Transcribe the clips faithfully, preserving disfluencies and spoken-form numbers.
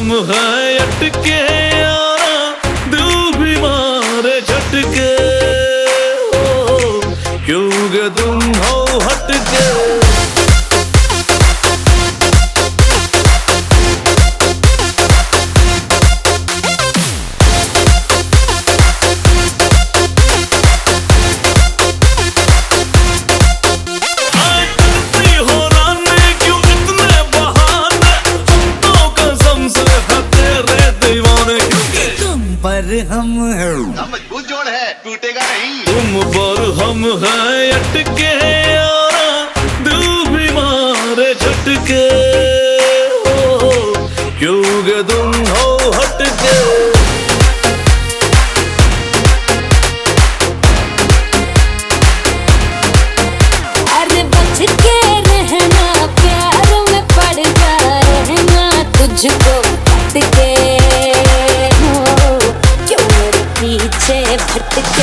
हम हैं अटके यारा, दिल भी मारे झटके। ओ क्योंकि तुम हो हटके। पर हम मजबूत जोड़ है, टूटेगा नहीं। तुम पर हम हैं अटके यारा, दिल भी मारे झटके। ओ क्योंकि तुम हो हटके। अरे बच के रहना, प्यार में पड़ जाए ना तुझको हटके। पीछे भटके।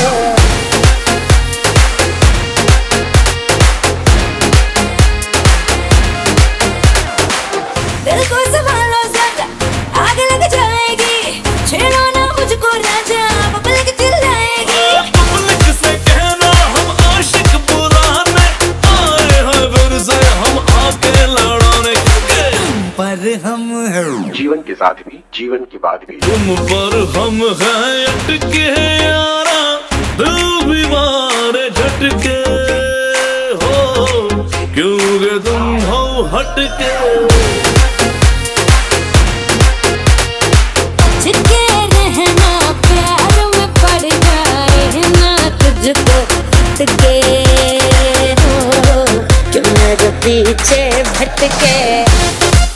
दिल को संभालो ज़रा, आग लग जाएगी। छेड़ो ना मुझको राजा, पब्लिक चिल्लाएगी। पब्लिक से कहना हम आशिक बुलाने आए हैं, फिर से हम आके लड़ाने। पर हम जीवन के साथ भी, जीवन के बाद भी। तुम पर हम हैं अटके यारा, दिल भी मारे झटके। हो क्योंकि तुम हो हटके। झटके रहना, प्यार में पड़ जाए ना तुझको हटके। हो क्यों मेरे पीछे भटके।